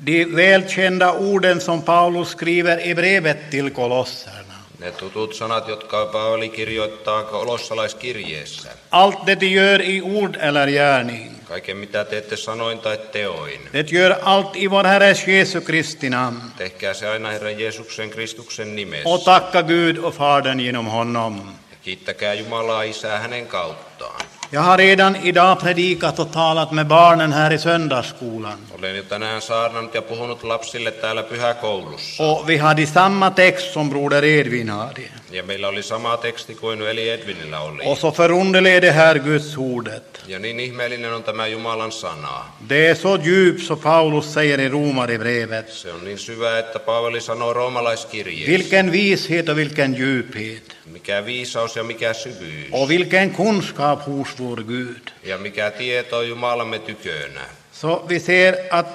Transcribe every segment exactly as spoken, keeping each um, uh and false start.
de välkända orden som Paulus skriver i brevet till kolosserna. Ne tutut sanat, jotka Paavali kirjoittaa kolossalaiskirjeessä. Allt det de gör i ord eller gärning. Kaiken mitä teette sanoin tai teoin. Det gör allt i vår Herres Jesu Kristi namn. Tehkää se aina Herran Jeesuksen Kristuksen nimessä. Och tacka Gud och Fadern genom honom. Ja kiittäkää Jumalaa Isää hänen kauttaan. Jag har redan idag predikat och talat med barnen här i söndagsskolan. Olen jo tänään saarnannut ja puhunut lapsille täällä pyhäkoulussa. Och vi hade samma text som broder Edvin hade. Ja meillä oli sama teksti kuin veli Edvinillä oli. Och så förunderlig är det här Guds ordet. Ja niin ihmeellinen on tämä Jumalan sana. Det är så djupt så Paulus säger i Romarbrevet. Se on niin syvä, että Paavali sanoo roomalaiskirjeessä. Vilken vishet och vilken djuphet. Mikä viisaus ja mikä syvyys. Och vilken kunskap hos vår Gud. Ja mikä tieto Jumalamme tykönä. Så vi ser att,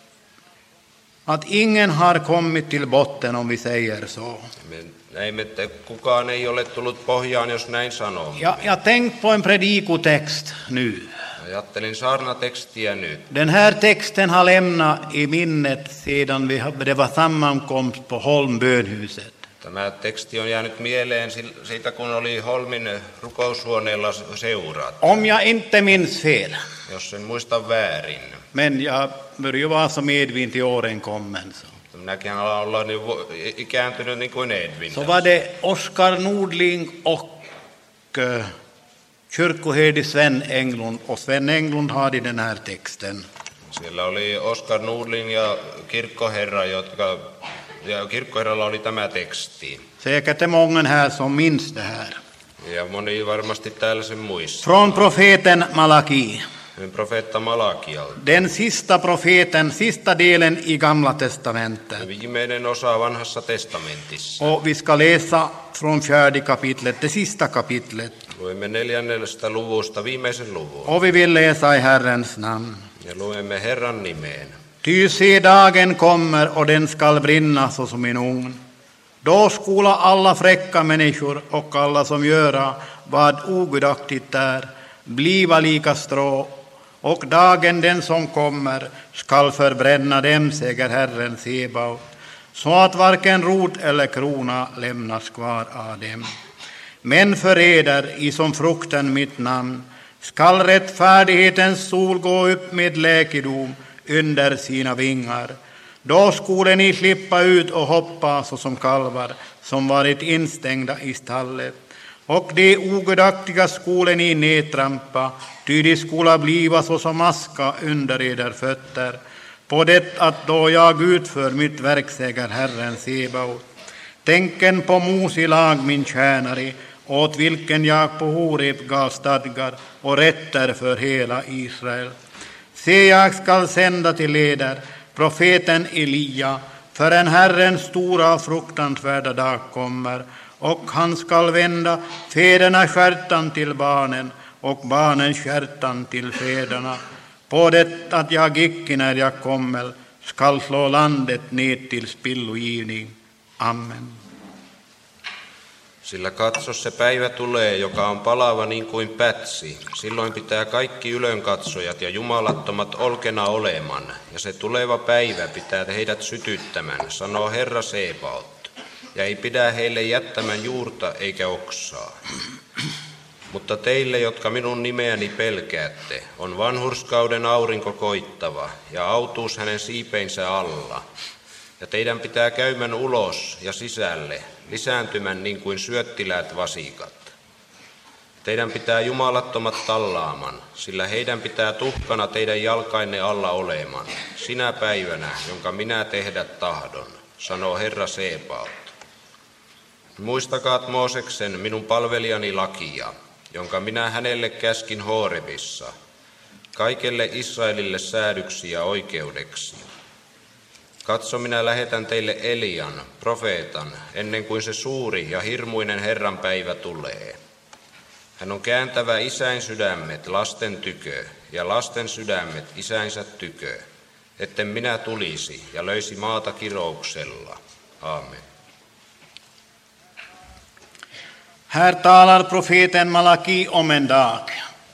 att ingen har kommit till botten om vi säger så. Me näimme, että kukaan ei ole tullut pohjaan, jos näin sanoo. Ja, jag tänkte på en predikotext nu. Ajattelin saarnatekstiä nyt. Den här texten har lämnat i minnet sedan vi, det var sammankomst på Holm bönhuset. Tämä teksti on jäänyt mieleen siitä, kun oli Holmin rukoushuoneella seurat. Om jag inte minns fel. Jos en muista väärin. Men jag börjar vara så medvin till åren kommen. Så. Minäkin ollaan jo ikääntynyt niin kuin Edvin. Så var det Oskar Nordling och uh, kyrkoherde Sven Englund. Och Sven Englund hade den här texten. Siellä oli Oskar Nordling ja kirkkoherra, jotka... Ja kirkkoherralla oli tämä teksti. Säkert är många här som minns det här. Ja moni varmasti täällä sen muistaa. Från profeten Malaki. Profeetta Malakialta. Den sista profeten, sista delen i Gamla testamentet. Viimeinen osa Vanhassa testamentissa. Och vi ska läsa från fjärde kapitlet, det sista kapitlet. Luemme neljännestä luvusta viimeisen luvun. Och vi vill läsa i Herrens namn. Ja luemme Herran nimeen. Ty se dagen kommer och den skall brinna så som en ugn. Då skola alla fräcka människor och alla som göra vad ogudaktigt är bliva lika strå. Och dagen den som kommer skall förbränna dem, säger Herren Sebaot, så att varken rot eller krona lämnas kvar av dem. Men för eder, i som frukten mitt namn, skall rättfärdighetens sol gå upp med läkedom under sina vingar. Då skulle ni slippa ut och hoppa såsom kalvar som varit instängda i stallet. Och de ogudaktiga skulle ni nedtrampa, ty de skulle bliva såsom aska under eder fötter. På det att då jag utför mitt verk, säger Herren Sebaot. Tänken på Mose lag, min tjänare, åt vilken jag på Horeb gav stadgar och rätter för hela Israel. Se, jag skall sända till eder profeten Elia, för en Herrens stora och fruktansvärda dag kommer, och han skall vända fädernas stjärtan till barnen och barnens stjärtan till fäderna. På det att jag icke när jag kommer skall slå landet ned till spillogivning. Amen. Sillä katso, se päivä tulee, joka on palava niin kuin pätsi. Silloin pitää kaikki ylönkatsojat ja jumalattomat olkena oleman, ja se tuleva päivä pitää heidät sytyttämän, sanoo Herra Sebaot, ja ei pidä heille jättämän juurta eikä oksaa. Mutta teille, jotka minun nimeäni pelkäätte, on vanhurskauden aurinko koittava, ja autuus hänen siipeinsä alla. Ja teidän pitää käymän ulos ja sisälle, lisääntymän niin kuin syöttiläät vasikat. Teidän pitää jumalattomat tallaaman, sillä heidän pitää tuhkana teidän jalkainne alla oleman, sinä päivänä, jonka minä tehdä tahdon, sanoo Herra Sebaot. Muistakaat Mooseksen, minun palvelijani lakia, jonka minä hänelle käskin Horebissa, kaikelle Israelille säädyksiä oikeudeksi. Katso, minä lähetän teille Elian, profeetan, ennen kuin se suuri ja hirmuinen Herran päivä tulee. Hän on kääntävä isäin sydämet lasten tykö ja lasten sydämet isäinsä tykö, etten minä tulisi ja löisi maata kirouksella. Aamen. Här talar profeten Malaki om en dag.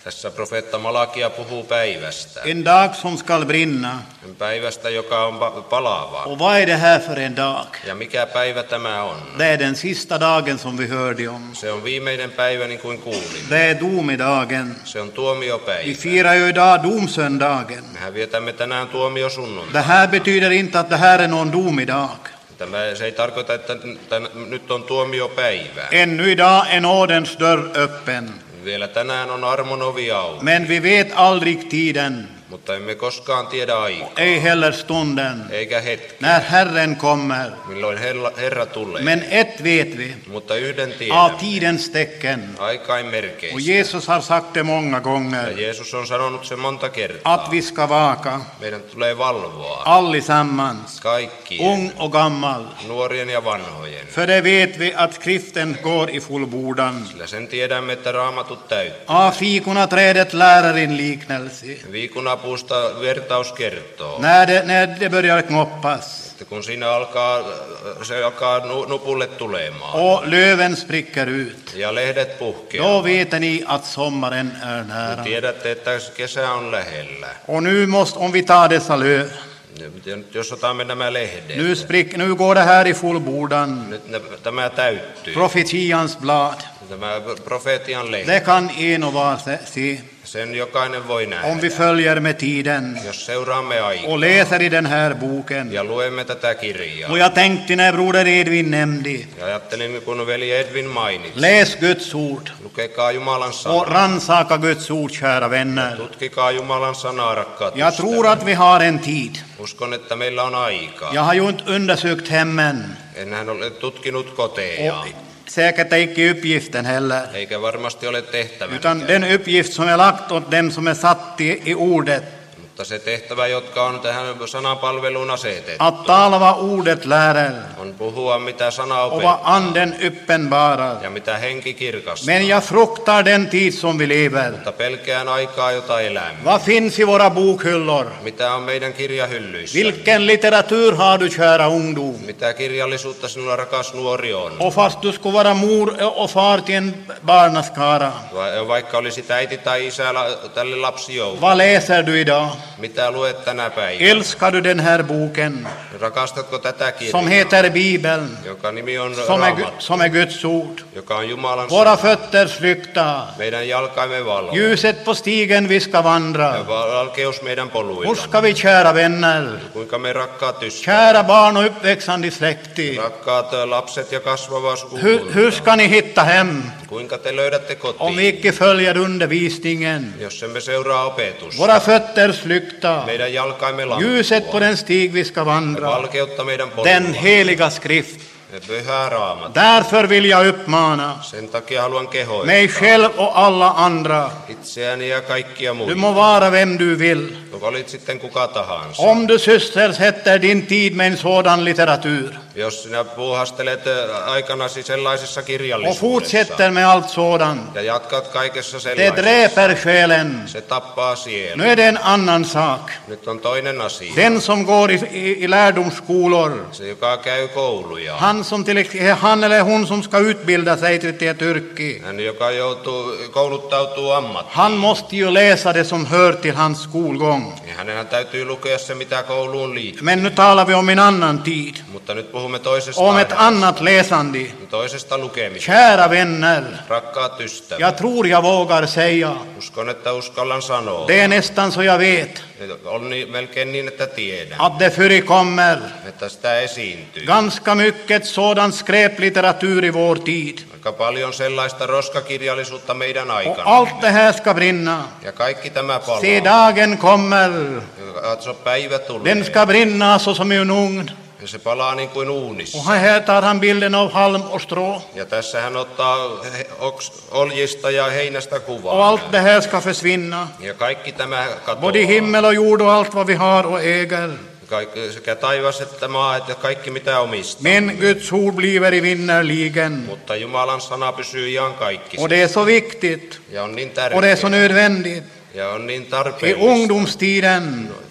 Tässä profeetta Malakia puhuu päivästä. En dag som skall brinna. Päivästä, joka on pa- palaava. Och vad är det här för en dag? Ja mikä päivä tämä on? Det är den sista dagen som vi hörde om. Se on viimeinen päivä, niin kuin kuulimme. Det är domedagen. Se on tuomiopäivä. Vi firar ju idag domsöndagen. Mehän vietämme tänään tuomiosunnuntai. Det här betyder inte att det här är någon domedag. Tämä, se ei tarkoita, että tän, nyt on tuomiopäivä. Ännu idag är nådens dörr öppen. Vielä tänään on armon ovi auki, Men vi vet aldrig tiden, mutta emme koskaan tiedä aikaa, ej heller stunden, eikä hetkeä, när Herren kommer. milloin Herra, Herra tulee. Men ett vet vi, Mutta yhden av tiedämme, tidens tecken. aikain Och merkeistä. Jesus har sagt det många Ja gånger, Jeesus on sanonut sen monta kertaa. att vi ska vaka, Meidän tulee valvoa allesammans, kaikkien, ung och gammal. nuorien ja vanhojen. För det vet vi att skriften går i fullbordan. Sillä sen tiedämme, että raamatut täyttyy. Av fikonaträdet lärarin liknelse. Viikunapuusta vertaus kertoo, När det, när det börjar knoppas että kun siinä alkaa, se alkaa nu- nupulle tulemaan och löven spricker ut, ja lehdet då puhkeavat, vet ni att sommaren är niin nära. tiedätte, että kesä on lähellä. Och nu måste, om vi tar dessa löv, Ja nyt jos otamme nämä lehdet, nu, sprick, nu går det här i fullbordan. nyt ne, tämä täyttyy. Profetians blad, Tämä profeetian lehti, det kan en och var se- se, sen jokainen voi om vi nähdä, följer med tiden jos seuraamme aikaa och läser i den här boken. ja luemme tätä kirjaa. Och jag tänkte när broder Edvin nämnde, Ja ajattelin, kun veli Edvin mainitsi, läs Guds ord lukekaa Jumalan och sanaa, rannsaka Guds ord, kära vänner. tutkikaa Jumalan sanaa, rakkaat Jag tror ystävät. att vi har en tid. Uskon, että meillä on aikaa. Jag har ju inte undersökt hemmen Enhän ole tutkinut koteja, och säkert icke uppgiften heller, eikä varmasti ole tehtävä, utan den uppgift som är lagt åt dem som är satt i, i ordet, mutta se tehtävä, jotka on tähän sanapalveluun asetettu, att tala vad ordet lärer on puhua, mitä sana och vad opettaa anden uppenbarar. ja mitä henki kirkastaa. Men jag fruktar den tid som vi lever. Mutta pelkään aikaa, jota elämme. Vad finns i våra bokhyllor? Mitä on meidän kirjahyllyissä? Vilken litteratur har du, kära ungdom? Mitä kirjallisuutta sinulla, rakas nuori, on? Och fast du skulle vara mor och far till en barnaskara, Va- Vaikka olisit äiti tai isä la- tälle lapsijoukolle. vad läser du idag? Mitä luet tänä päivänä? Älskar du den här boken Rakastatko tätä som kirjaa, heter Bibeln, joka nimi on som är, Gu- Raamattu, som är Guds ord? joka on Jumalan Våra sana, fötters lykta, meidän jalkaimme valo, ljuset på stigen vi ska ja vandra. valkeus meidän Hur poluilla. ska vi, kära vänner, Kuinka me rakkaat ystävät, kära barn och uppväxande släkting, rakkaat lapset ja kasvava hur, hur sukukunta, ska ni hitta hem kuinka te löydätte om vi kotiin, icke följer undervisningen? jos emme seuraa opetusta? Våra fötters lykta, Meidän jalkaimme ljuset på lampua, den stig vi ska ja vandra, valkeutta meidän den polulla, heliga skrift. pyhää Raamattu. Därför vill jag uppmana Sen takia haluan kehoittaa mig själv och alla andra, itseäni ja kaikkia du muita, må vara vem du vill, olit sitten kuka tahansa. om du sysselsätter din tid med en sådan litteratur Jos sinä puuhastelet ä, aikanasi sellaisessa och kirjallisuudessa fortsätter med allt sådant, ja jatkat kaikessa det sellaisessa, dräper själen. se tappaa Nu sielun. är det en annan sak. Nyt on toinen asia. Den som går i, i, i lärdomsskolor, Se, joka käy kouluja, han, som till, ex- han eller hon som ska utbilda sig till, till ett yrke, hän, joka joutuu, kouluttautuu ammattiin, han måste ju läsa det som hör till hans skolgång. niin hänen täytyy lukea se, mitä kouluun liittyy. Men nu talar vi om en annan tid, Mutta nyt puhumme toisesta om ett aiheesta, annat läsande. toisesta lukemisesta. Kära vänner, Rakkaat ystävät, jag tror jag vågar säga, uskon, että uskallan sanoa, det är nästan så jag vet, on niin, melkein niin, että tiedän, att det förekommer että sitä esiintyy. ganska mycket sådan skräplitteratur i vår tid. Aika paljon sellaista roskakirjallisuutta meidän Och aikana. allt det här ska brinna. Ja kaikki tämä palaa. Se dagen kommer, Katso, päivä tulee. den ska brinna så som i en ugn. Ja se palaa niin kuin uunissa. Och här tar han bilden av halm och strå. Ja tässä hän ottaa he- oks, oljista ja heinästä Och kuvaa. allt det här ska försvinna. Ja kaikki tämä katoaa. Både himmel och jord och allt vad vi har och äger. Kaikki, sekä taivas että maa, että kaikki mitä omistaa. Men Guds ord blir evinnerligen. Mutta Jumalan sana pysyy ihan kaikki. Och det är så viktigt. Ja on niin Och det är så tärkeä. nödvändigt. Ja on niin I tarpeellista. ungdomstiden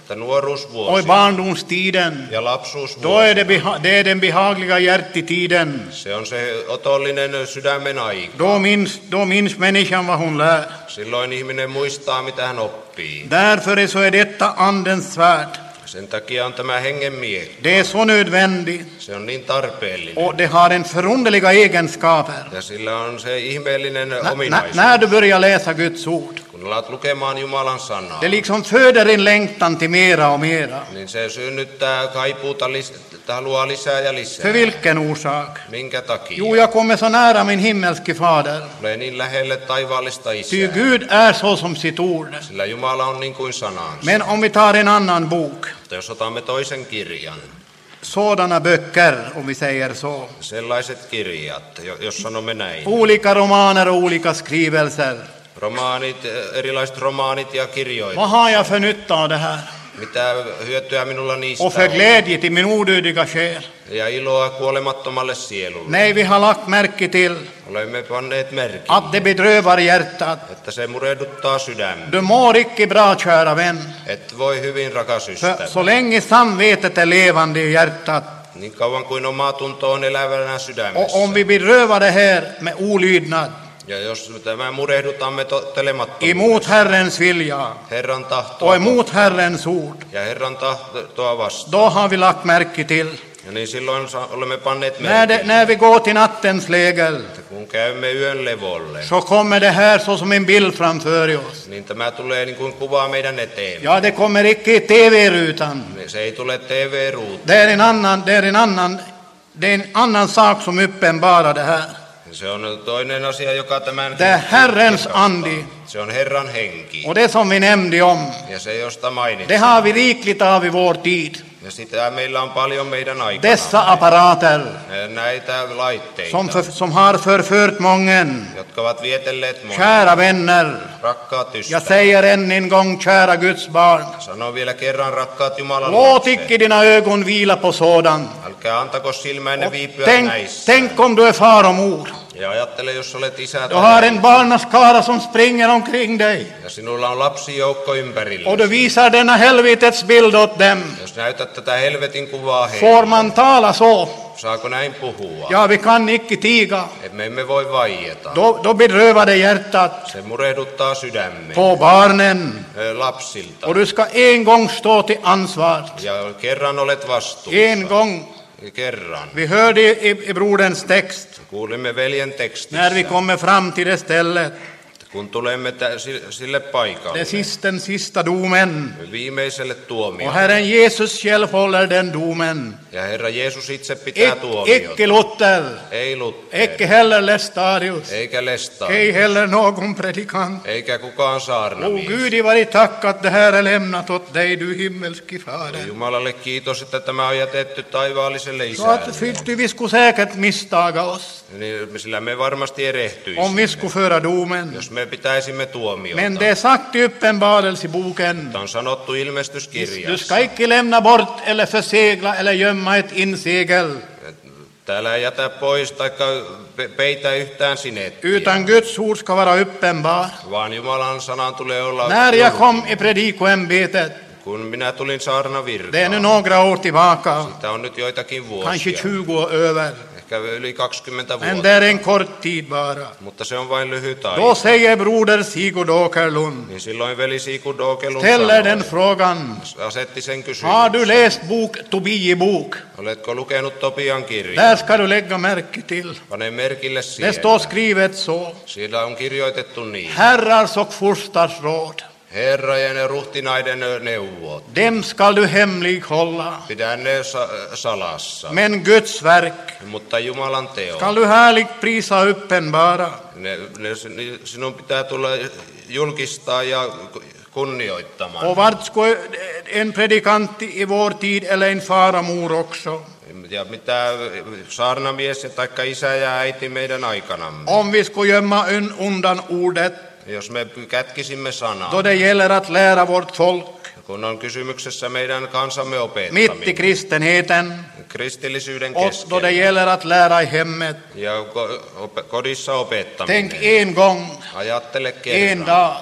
että och i nuoruusvuosina barndomstiden, ja då är det, lapsuusvuosina, beha- det är den behagliga hjärtetiden. se on se otollinen sydämen aika. Då minns, då minns människan vad hon lär. Silloin ihminen muistaa, mitä hän oppii. Därför så är detta andens svärd. Sen takia on tämä hengen miekka. Det är så nödvändigt Se on niin tarpeellinen. och det har en förunderliga egenskaper. Ja sillä on se ihmeellinen N- n- ominaisuus. när du börjar läsa Guds ord, Kun alat lukemaan Jumalan sanaa, det liksom föder en längtan till mera och mera. niin se synnyttää kaipuuta, lis- että haluaa lisää ja lisää. För vilken orsak? Minkä takia? Jo, jag kommer så nära min himmelske fader. Tulee niin lähelle taivaallista Ty isää. Gud är så som sitt ord. Sillä Jumala on niin kuin sanansa. Men om vi tar en annan bok, Mutta jos otamme toisen kirjan, sådana böcker, om vi säger så, sellaiset kirjat, jo- jos sanomme näin, olika romaner och olika skrivelser. romaanit, erilaiset romaanit ja kirjoitukset, Vad har jag för nytta av det här? mitä hyötyä minulla niistä Och för on? glädje till min odödliga själ. Ja iloa kuolemattomalle sielulle. Nej, vi har lagt märke till Olemme panneet merkin, att det bedrövar hjärtat. että se murehduttaa sydämen. Du mår icke bra, kära vän. Et voi hyvin, rakas För ystävä. så länge samvetet är levande i hjärtat, Niin kauan kuin oma tunto on elävänä sydämessä. och om vi bedrövar det här med olydnad Ja jos tämä murehdutamme tottelemattomuudessa, emot Herrens vilja Herran och tahtoa emot Herrens ord, ja Herran tahtoa vastaan, då har vi lagt märke till. ja niin silloin sa- olemme panneet När, det, merkin, när vi går till nattens lägel, että kun käymme yön levolle, så kommer det här så som en bild framför oss. niin tämä tulee niin kuin kuvaa meidän eteen. Ja, det kommer icke i T V-rutan. Se ei tule T V-ruutuun. Det är en annan, det är en annan, det är en annan sak som uppenbarar det här. Se on toinen asia, joka tämän... Det är Herrens ande. Se on Herran henki. Och det som vi nämnde om, Ja se, josta mainitsin. det har vi rikligt av i vår tid. Ja sitä meillä on paljon meidän aikana. Dessa apparater Näitä laitteita, som, för, som har förfört mången. jotka ovat vietelleet monia. Kära vänner, Rakkaat jag ystävät. säger än en gång, kära Guds barn, Sanon vielä kerran, rakkaat Jumalan låt icke lapset. dina ögon vila på sådant. Älkää antako silmäänne Och viipyä tänk, näissä. tänk om du är far och mor. Ja ajattele, jos olet isä Du har tai en barnaskara som springer omkring dig. ja sinulla on lapsijoukko ympärillä. Och du visar denna helvetets bild åt dem. Jos näytät tätä helvetin kuvaa Får heille, man tala så? saako näin puhua? Ja, vi kan icke tiga. Et me emme voi vaieta. Då, då bedrövar det hjärtat Se murehduttaa sydämme på barnen. ö, lapsilta. Och du ska en gång stå till ansvar. Ja kerran olet vastuussa. En gång. Kerran. Vi hörde i, i broderns text, Kuulimme veljen tekstissä, när vi kommer fram till det stället, kun tulemme tä- si- sille paikalle, det sista, den sista domen. viimeiselle Och tuomiolle. Herren Jesus själv håller den domen. Ja Herra Jeesus itse pitää Ic- tuomiota. Icke Luther, Ei Luther, icke heller Lestadius, eikä Lesta, ej heller någon predikant. eikä kukaan O saarnamies. Gud, vari tack att det här är lämnat åt dig, du himmelske Fader. Jumalalle kiitos, että tämä on jätetty taivaalliselle Så att isälle. ty vi skulle säkert misstaga oss Niin, sillä me varmasti om vi erehtyisimme, skulle föra domen. jos me pitäisimme tuomiota. Men det är sagt i Uppenbarelseboken, Mutta on sanottu du ilmestyskirjassa. ska icke lämna bort eller försegla eller gömma ett insegel, Täällä ei jätä pois tai peitä yhtään sinettiä, utan Guds ord ska vara uppenbar. vaan Jumalan sanan tulee olla När jag julki. kom i predikoämbetet, Kun minä tulin det är nu saarnavirtaan, några år tillbaka, tämä on nyt joitakin kanske vuosia, tjugo år över, ehkä yli kaksikymmentä men det vuotta, är en kort tid bara. mutta se on vain lyhyt Då aika. säger broder Sigurd Åkerlund, Niin silloin veli Sigurd Åkerlund ställer den sanoi, frågan, asetti sen har du kysymyksen. läst bok Tobie-bok? Oletko lukenut Topian kirjan? Där ska du lägga märke till. Pane merkille Det står siellä. skrivet så, Siellä on kirjoitettu niin. herrars och furstars råd, Herrajen ja ruhtinaiden neuvot. dem skall du hemlig hålla, Pidä ne sa- salassa. men Guds verk Mutta Jumalan teo. skall du härligt prisa och uppenbara. Ne, ne, sinun pitää tulla julkistaa ja kunnioittamaan. Och vart skulle en predikant i vår tid eller en far och mor också, Ja mitä saarnamies ja taikka isä ja äiti meidän aikanamme. om vi skulle gömma un- undan ordet Jos me kätkisimme sanaa, då det gäller att lära vårt folk kun on kysymyksessä meidän kansamme mitt i opettaminen, kristenheten kristillisyyden och då det keskellä gäller att lära i hemmet. ja ko- op- kodissa Tänk opettaminen. en gång, Ajattele en kerran, dag,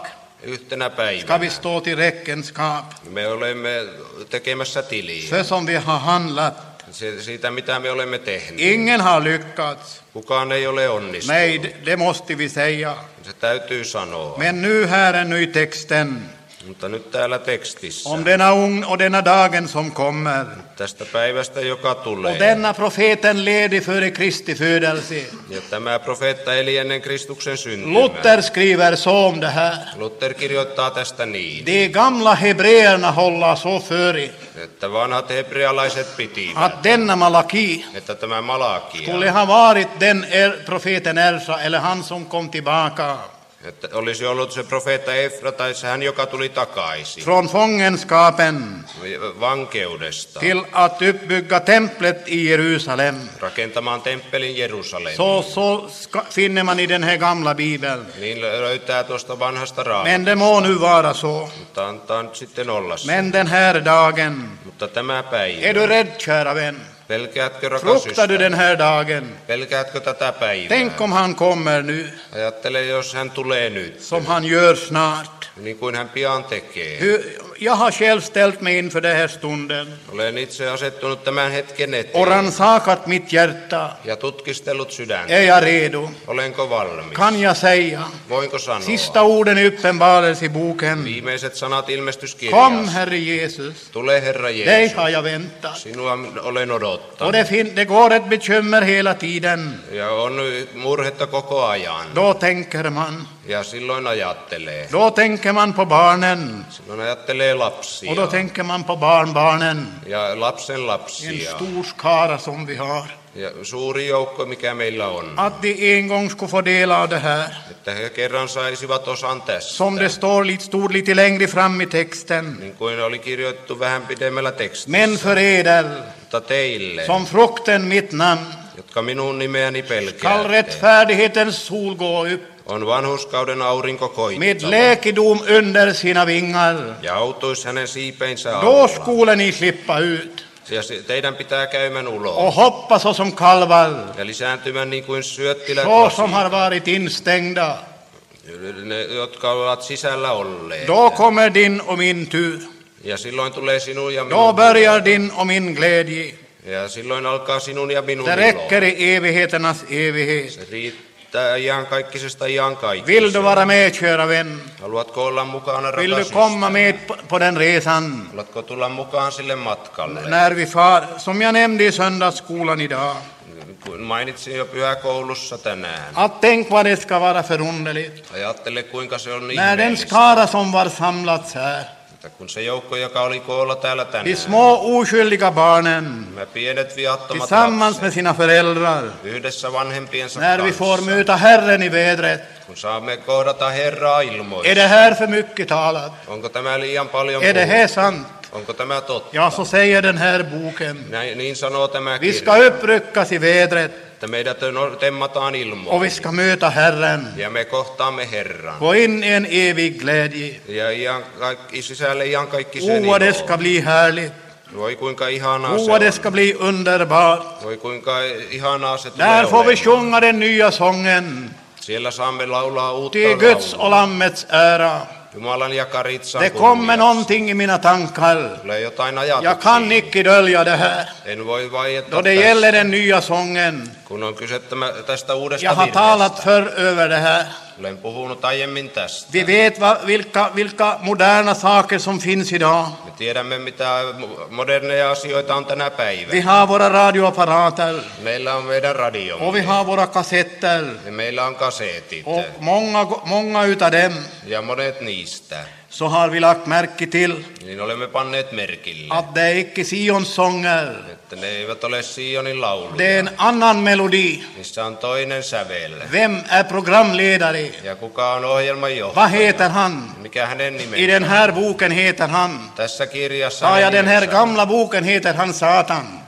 yhtenä ska vi päivänä stå till räkenskap me olemme tekemässä tiliä för som vi har handlat. Se- siitä, mitä me olemme tehneet. Ingen har lyckats. Kukaan ei ole onnistunut. Nej, det- det måste vi säga. Se täytyy sanoa. Men nu här är nu i texten Mutta nyt täällä tekstissä om denna ugn och denna dagen som kommer. tästä päivästä, joka Och tulee. denna profeten ledig före Kristi födelse. Ja tämä profeetta eli ennen Kristuksen syntymää. Luther skriver så om det här. Luther kirjoittaa tästä niin, De gamla hebreerna håller så före että vanhat hebrealaiset pitivät, att denna Malaki että tämä Malakia, skulle ha varit den er, profeten Elsa, eller han som kom tillbaka että olisi ollut se profeetta Efra tai se hän, joka tuli takaisin från fångenskapen vankeudesta till att uppbygga templet i Jerusalem. rakentamaan temppelin Jerusalemiin. Så, så ska, finner man i den här gamla bibeln. Niin löytää tuosta vanhasta Men raamatusta, det må nu vara så. mutta antaa nyt sitten olla se. Men den här dagen, Mutta tämä är päivä, du rädd kära vän? pelkäätkö rakas Fruktar du ystävä? den här dagen? Pelkäätkö tätä päivää? Tänk om han kommer nu, Ajattele, jos hän tulee nyt, som han gör snart. niin kuin hän pian tekee. Hur- Jag har själv ställt mig inför den här stunden Olen itse asettunut tämän hetken och eteen rannsakat mitt hjärta. ja tutkistellut sydäntä. Är jag redo? Olenko valmis? Kan jag säga Voinko sanoa? sista orden i Uppenbarelseboken? Viimeiset sanat Kom, ilmestyskirjassa. Herre Jesus, Tule Herra dig Jeesus. har jag väntat. Sinua olen Och odottanut. det, fin- det går ett bekymmer hela tiden. Ja on murhetta koko ajan. Då tänker man, Ja silloin ajattelee. då tänker man på barnen. Silloin ajattelee lapsia. Och då tänker man på barnbarnen. Ja lapsen En lapsia. stor skara som vi har. Ja suuri joukko, mikä meillä on. Att de en gång skulle få del av det här. Että he kerran saisivat osan tästä. Som det står lite, stod lite längre fram i texten. Niin kuin oli kirjoitettu vähän pidemmällä tekstissä. Men för eder, Mutta teille, som frukten mitt namn, jotka minun nimeäni skall pelkäätte, rättfärdighetens sol gå upp on vanhuskauden aurinko med koittava. läkedom under sina vingar. Ja autuis hänen siipeinsä Då alla. skulle ni slippa ut Ja se- teidän pitää käymän ulos. och hoppa så som kalvar, Ja lisääntymään niin kuin syöttilät så som har lasiin. varit instängda. Ne, jotka ovat sisällä olleet. Då kommer din och min tur. Ja silloin tulee sinun ja Då minun. börjar din och min glädje. Ja silloin alkaa sinun ja minun Det ilo. räcker i evigheternas evighet. Se riittää iankaikkisesta Vill du iankaikkiseen. vara med, kära vän? Haluatko olla mukana, Vill du rakas komma ystävä? med på- på den resan? Haluatko tulla mukaan sille matkalle? När vi far, som jag nämnde i söndagsskolan idag, Kun mainitsin jo pyhäkoulussa tänään. att tänk vad det ska vara förunderligt. Ajattele, kuinka se on När den ihmeellistä. skara som var samlats här, Että kun se joukko, joka oli koolla täällä de tänään, små oskyldiga barnen, nämä pienet viattomat tillsammans med lapset, sina föräldrar, yhdessä vanhempiensa när vi får kanssa, möta Herren i vädret, kun saamme kohdata Herraa är det ilmoissa. här för mycket talat? Onko tämä liian paljon Är det här puhuttu? sant? Onko tämä totta? Ja, så säger den här boken. Näin, niin sanoo tämä Vi ska kirja, uppryckas i vädret että meidät no- temmataan och vi ilmoihin. ska möta Herren. Ja me kohtaamme Herran. Gå in i en evig glädje. Ja ian kaikki, sisälle ihan kaikki sen O, vad det ska iloon. bli härligt. Voi kuinka ihanaa O, se vad det on. ska bli underbart. Voi kuinka ihanaa se tulee Där får vi olemaan. sjunga den nya sången. Siellä saamme laulaa uutta Till Guds och laulua. Lammets ära. Jumalan ja Karitsan Det kommer kunniaksi. någonting i mina tankar. Tulee jotain Jag kan ajatuksia. icke dölja det här. En voi vaieta Då det tästä, gäller den nya sången. kun on kyse tämä- tästä uudesta Jag har talat virrestä. förr över det här. Olen puhunut aiemmin tästä. Vi vet vad, vilka, vilka moderna saker som finns idag. Me tiedämme, mitä moderneja asioita on tänä Vi päivänä. har våra radioapparater Meillä on meidän och vi radiomme. har våra kassetter. Ja meillä on kaseetit. Och många, många utav dem Ja monet niistä. så har vi lagt märke till Niin olemme panneet merkille. att det är icke Sions sånger. Että ne eivät ole Sionin lauluja. Det är en annan melodi. Niissä on toinen sävel. Vem är programledare? Ja kuka on ohjelman Vad johtaja? heter han? Mikä hänen I nimensä? den här boken heter han. Tässä kirjassa Sa jag hänen den här nimensä. gamla boken heter han Satan.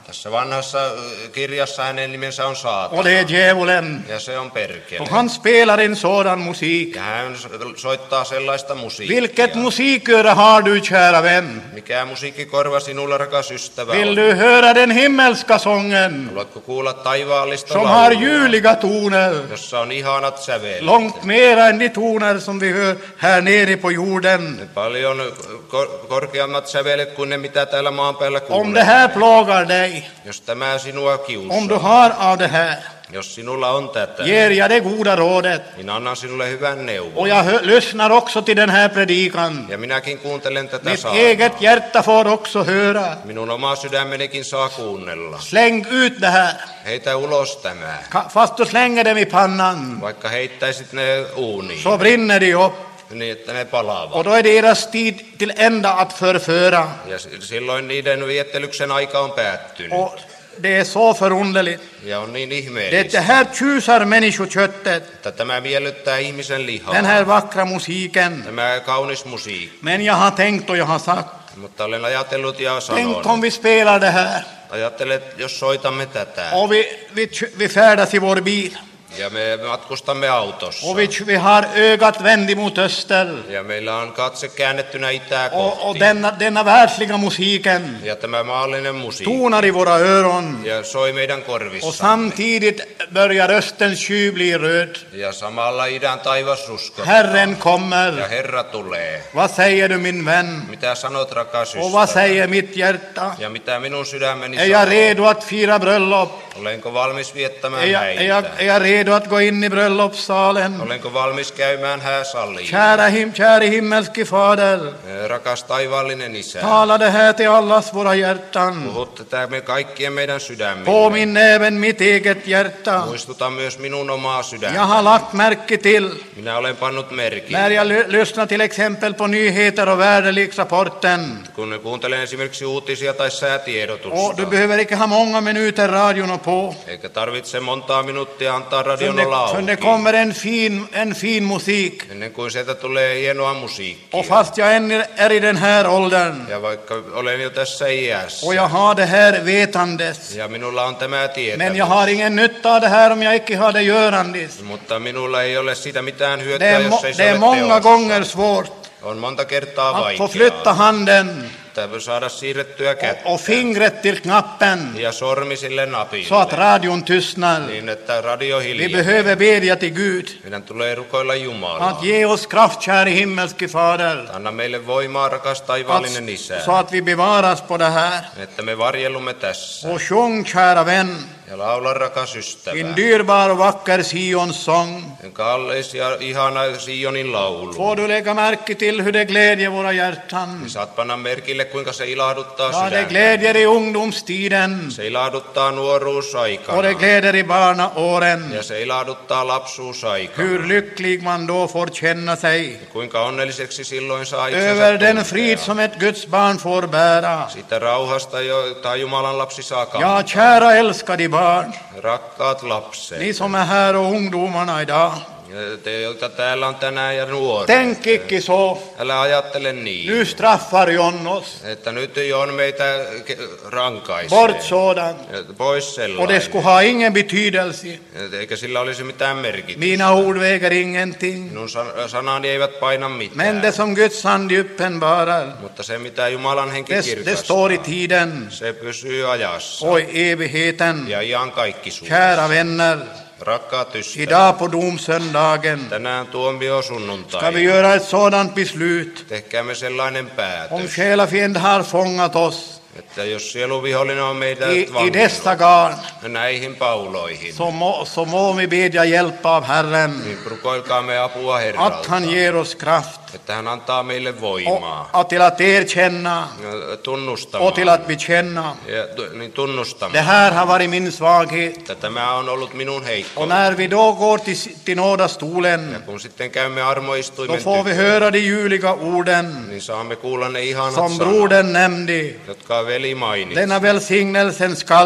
Tässä vanhassa kirjassa hänen nimensä on Saatana. Och det är djävulen. Ja se on perkele. Och han spelar en sådan musik. Ja hän soittaa sellaista musiikkia. Vilket musiköra har du, kära vän? Mikä musiikkikorva sinulla, rakas ystävä, Vill on? du höra den himmelska sången Haluatko kuulla taivaallista som har laulua, ljuvliga toner? jossa on ihanat sävelet? Långt mera än de toner som vi hör här nere på jorden. Paljon kor- korkeammat sävelet kuin ne, mitä täällä maan päällä Om det här kuulemme. plågar dig, Jos tämä sinua om du kiusaa, har av det här, jos sinulla on tätä, ger jag det goda rådet. niin annan sinulle hyvän neuvon. Och jag hö- lyssnar också till den här predikan. Ja minäkin kuuntelen tätä Mitt saarnaa. eget hjärta får också höra. Minun oma sydämenikin saa kuunnella. Släng ut det här. Heitä ulos tämä. Ka- Fast du slänger dem i pannan, Vaikka heittäisit ne uuniin, så brinner de upp. niin että ne palaavat. Och då är deras tid till ända att förföra. Ja s- silloin niiden viettelyksen aika on päättynyt. Och det är så förunderligt. Ja on niin Det, ihmeellistä, det här tjusar människoköttet, että tämä miellyttää ihmisen lihaa. den här vackra musiken. Tämä kaunis musiikki. Men jag har tänkt och jag har sagt, Mutta olen ajatellut ja tänk om sanonut. vi spelar det här Ajattelet, jos soitamme tätä. och vi, vi, vi färdas i vår bil Ja me matkustamme autossa. och vi, vi har ögat vänd mot öster Ja meillä on katse käännettynä itää och, och kohti. denna, denna världsliga musiken Ja tämä maallinen musiikki. tonar i våra öron Ja soi meidän och korvissa. samtidigt börjar östens sky bli röd. Ja samalla idän taivas ruskottaa. Herren Ja kommer. Herra tulee. Vad säger du, min vän? Mitä sanot, rakas Och vad ystävä? säger mitt hjärta? Ja mitä minun sydämeni Är jag sanoo? redo att fira bröllop? Olenko valmis Är viettämään jag, är jag, häitä? är jag redo att gå in i bröllopssalen? Olenko valmis käymään hääsalliin? Kära him, käre himmelske Fader, Rakas taivaallinen Isä, tala det här till allas våra hjärtan. puhut tätä me kaikkien meidän sydämille. Påminn även mitt eget hjärta. Muistuta myös minun omaa Jag sydäntä. har lagt märke till, Minä olen pannut merkin. när jag ly- lyssnar till exempel på nyheter och väderleksrapporten. Kun kuuntelen esimerkiksi uutisia tai Och säätiedotusta, du behöver inte ha många minuter radion på. eikä tarvitse montaa minuuttia antaa För radion det, olla för det auki, kommer en fin, en fin musik. ennen kuin sieltä tulee hienoa musiikkia. Och fast jag än är i den här åldern Ja vaikka olen jo tässä iässä, och jag har det här vetandes, ja minulla on tämä men jag har tietämys, ingen nytta av det här om jag icke har det görandes. mutta minulla ei ole siitä mitään Det hyötyä, är, mo- jos ei det se är ole många teossa. gånger svårt On monta kertaa att få flytta vaikeaa. handen Täytyy saada siirrettyä kättä och fingret till knappen ja sormi sille napille, så att radion tystnar. niin että radio Vi hiljaa. behöver bedja till Gud Meidän tulee rukoilla Jumalaa. att ge oss kraft, käre himmelske Fader, Anna meille voimaa, rakas att, taivaallinen Isä, så att vi bevaras på det här. että me varjellumme tässä. Och sjung, kära vän, Ja laula, rakas ystävä, din dyrbar och vacker Sions sång. en kallis ja ihana Sionin laulu. Får du lägga märke till hur det glädjer våra hjärtan? Saat panna merkille, kuinka se ilahduttaa Ja, det sydäntä. glädjer i ungdomstiden Se ilahduttaa nuoruusaikana. och det glädjer i barnaåren. Ja se ilahduttaa lapsuusaikana. Hur lycklig man då får känna sig Kuinka onnelliseksi silloin saa över itsensä den frid tuntea. som ett Guds barn får bära. Siitä rauhasta, jota Jumalan lapsi saa Ja, kantaa. kära älskade barn, Rakkaat lapset, ni som är här och ungdomarna idag, te, joita täällä on tänään ja nuoret, tänk icke så. älä ajattele niin, Nu straffar Jon oss. että nyt Jon meitä ke- rankaisee. Bort sådant. Pois Och det sellainen. skulle ha ingen betydelse. Eikä sillä olisi mitään merkitystä. Mina ord väger ingenting. Minun san- sanani eivät paina mitään. Men det som Guds ande uppenbarar, Mutta se, mitä Jumalan henki det, det står i kirkastaa, tiden se pysyy ajassa och i evigheten. ja ian kaikki Kära vänner, Rakkaat ystävät, idag på domsöndagen tänään tuomio ska vi sunnuntai. göra ett sådant beslut. Tehkäämme sellainen Om päätös, själafienden har fångat oss että jos sieluvihollinen on meitä i, i dessa vangannut garn, näihin pauloihin, så må, så må vi bedja hjälp av Herren, niin rukoilkaamme apua att Herralta, han ger oss kraft että hän antaa meille och voimaa att till att erkänna ja och till tunnustamaan. att bekänna. Ja, tu- niin Det tunnustamaan, här har varit min svaghet. että tämä on ollut minun Och heikkouteni. när vi då går till, till nådastolen, Kun sitten käymme då armoistuimen får vi tykö, höra de ljuvliga orden niin saamme kuulla ne ihanat som sanat, brodern nämnde. jotka veli mainitsi. Denna välsignelsens skalk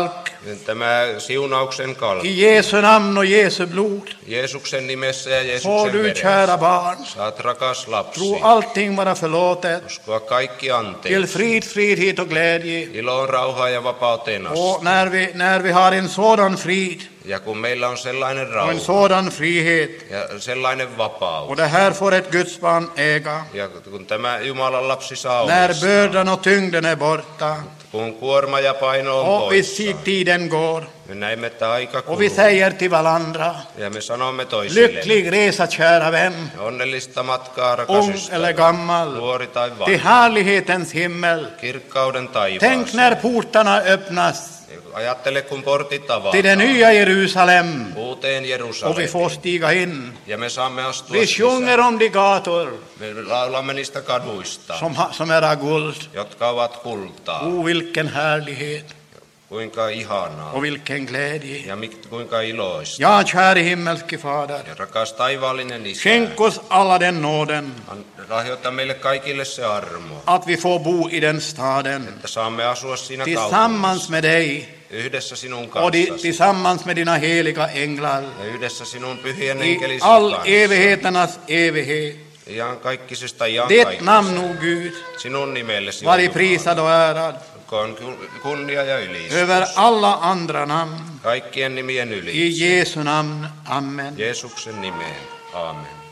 Tämä siunauksen kalkki. I Jesu namn och Jesu blod Jeesuksen nimessä ja får Jeesuksen du, veressä. kära barn, Saat rakas lapsi. tro allting vara förlåtet, Uskoa kaikki till anteeksi. frid, frihet och glädje. Iloon, rauhaa ja vapauteen asti. Och när vi, när vi har en sådan frid Ja kun meillä on sellainen och en rauha sådan frihet, ja sellainen vapaus. och det här får ett Guds barn äga, Ja kun tämä Jumalan lapsi saa när omistaa, bördan och tyngden är borta kun kuorma ja paino on och vi poissa, ser tiden går me näemme, että aika och vi kuluu. säger till varandra, Ja me sanomme toisille, lycklig resa kära vän, onnellista matkaa, rakas ung ystävä, eller gammal, nuori tai till vanha, härlighetens himmel. kirkkauden Tänk när taivaaseen. portarna öppnas Ajattele, kun portit till det avataan nya Jerusalem uuteen och vi får Jerusalemiin, stiga in. ja me saamme astua Vi sjunger sisään. om de gator Me laulamme niistä kaduista, som, ha- som är av guld. jotka ovat kultaa. O, vilken härlighet Kuinka ihanaa och vilken glädje. ja mik- kuinka iloista. Ja, käre himmelske Fader, Ja rakas taivaallinen Isä, skänk oss alla den nåden an- lahjoita meille kaikille se armo, att vi får bo i den staden että saamme asua siinä tillsammans kaupungissa, med dig yhdessä sinun och di- kanssasi tillsammans med dina heliga änglar ja yhdessä sinun pyhien i enkelisi all kanssa. evigheternas evighet. Iankaikkisesta Ditt namn, iankaikkisesta. o Gud, Sinun nimellesi var on i prisad och ärad olkoon kunnia ja ylistys. över alla andra namn. Kaikkien nimien I yli. Jesu namn. Amen. Jeesuksen nimeen. Aamen.